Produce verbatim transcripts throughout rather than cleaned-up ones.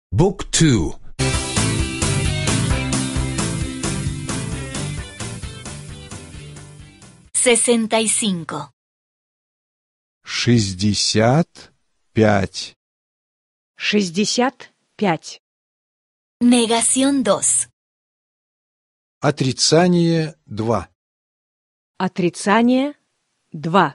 بوك تو. sesenta y cinco. шестьдесят пять. шестьдесят пять. Negación dos. Отрицание два. Отрицание два.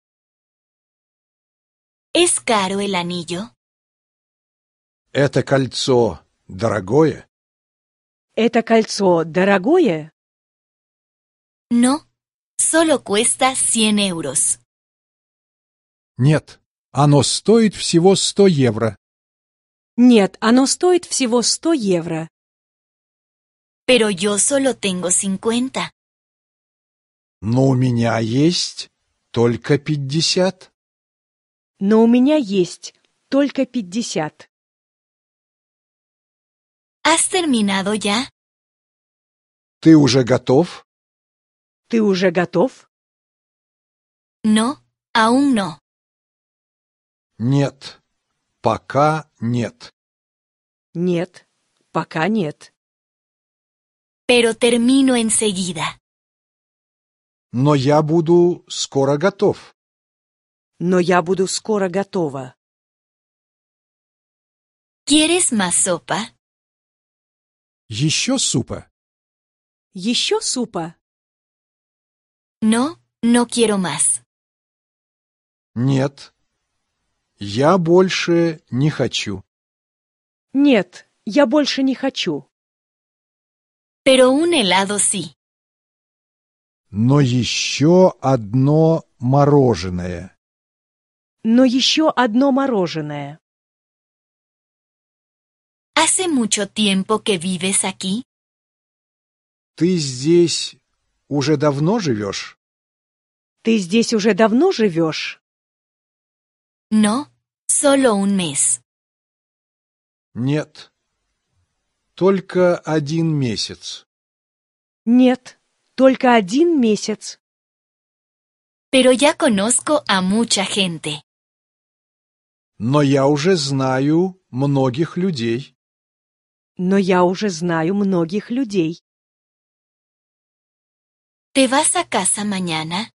¿Es caro el anillo? Это кольцо дорогое? Это кольцо дорогое? No, solo cuesta cien euros. Нет, оно стоит всего сто евро. Нет, оно стоит всего сто евро. Pero yo solo tengo cincuenta. Но у меня есть только пятьдесят. Но у меня есть только пятьдесят. ¿Has terminado ya? Ты уже готов? Ты уже готов? No, aún no. Нет, пока нет. Нет, пока нет. Pero termino enseguida. Но я буду скоро готов. Но я буду скоро готова. ¿Quieres más sopa? Еще супа? Еще супа? No, no quiero más. Нет. Я больше не хочу. Нет, я больше не хочу. Pero un helado sí. Но еще одно мороженое. Но еще одно мороженое. ¿Hace mucho tiempo que vives aquí? Ты здесь уже давно живешь? Ты здесь уже давно живешь? No, solo un mes. Нет. Только один месяц. Нет, только один месяц. Pero ya conozco a mucha gente. Но я уже знаю многих людей. Но я уже знаю многих людей. ¿Te vas a casa mañana?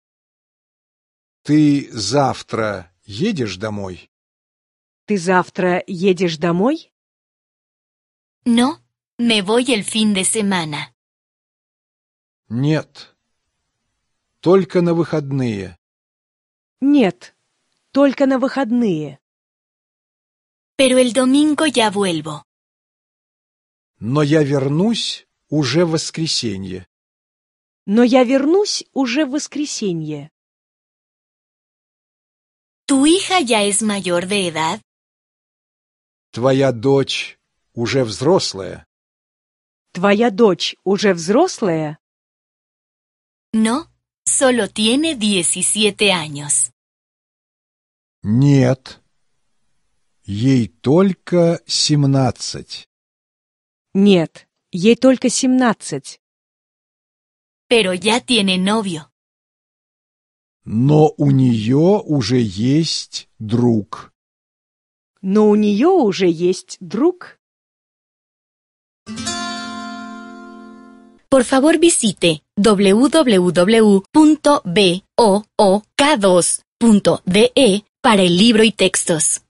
Ты завтра едешь домой? Ты завтра едешь домой? No, me voy el fin de semana. Нет. Только на выходные. Нет, только на выходные. Pero el domingo ya vuelvo. Но я вернусь уже в воскресенье. Но я вернусь уже в воскресенье. ¿Tu hija ya es mayor de edad? Твоя дочь уже взрослая? Твоя дочь уже взрослая? No, solo tiene diecisiete años. Нет. Ей только семнадцать. Нет, ей только семнадцать. Pero ya tiene novio. Но у нее уже есть друг. Но у нее уже есть друг. Por favor visite doble u doble u doble u punto book dos punto de para el libro y textos.